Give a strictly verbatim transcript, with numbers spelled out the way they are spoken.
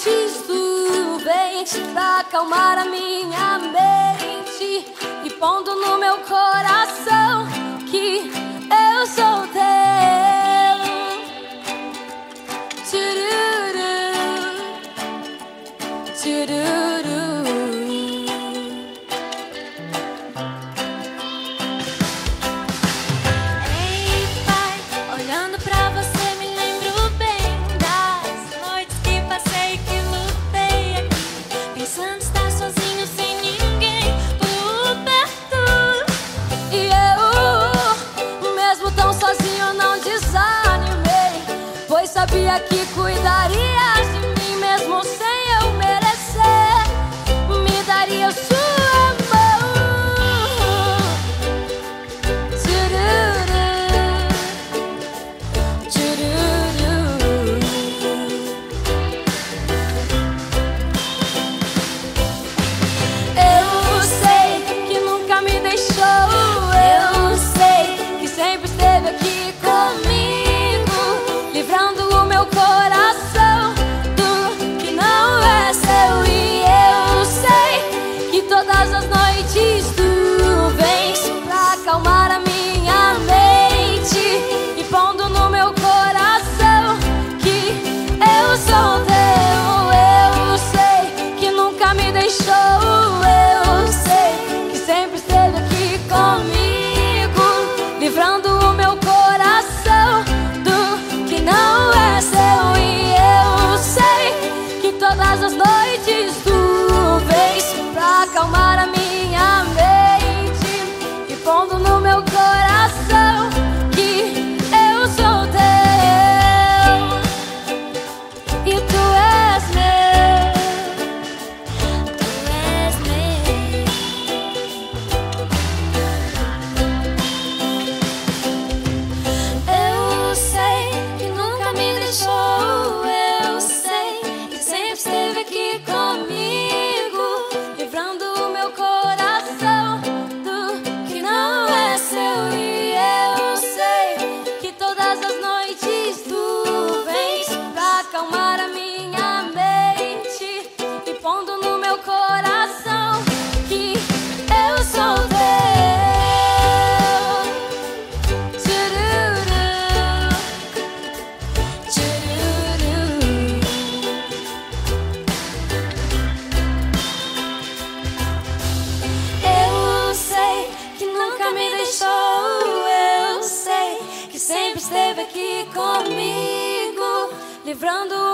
noites tu vens pra acalmar a minha mente e pondo no meu coração que eu sou teu. Tchururu, tchururu. Ei, pai, olhando pra você me lembro bem das noites que passei, que lutei aqui, pensando estar sozinho sem ninguém por perto. E eu, mesmo tão sozinho, não desanimei, pois sabia que cuidarias de mim mesmo sem eu merecer. Me daria sua mão. Tchururu, tchururu. Eu sei que nunca me deixou. Eu sei que sempre esteve aqui comigo, livrando o meu coração do que não é seu. E eu sei que todas as noites tu vens pra acalmar a minha mente e pondo no meu coração que eu sou teu. Eu sei que nunca me deixou. Eu sei que sempre esteve aqui comigo, livrando o meu coração do que não é seu. E eu sei que todas as noites tu vens pra acalmar a minha mente e pondo no meu coração que eu sou teu e tu és meu. Tu és meu. Eu sei que nunca me deixou. Eu sei que sempre esteve aqui comigo, livrando o meu coração do que não é seu. E eu sei que todas as noites tu vens pra acalmar a minha mente e pondo no meu coração que eu sou teu. Tchururu, tchururu. Eu sei que nunca me deixou. Eu sei que sempre esteve aqui comigo, livrando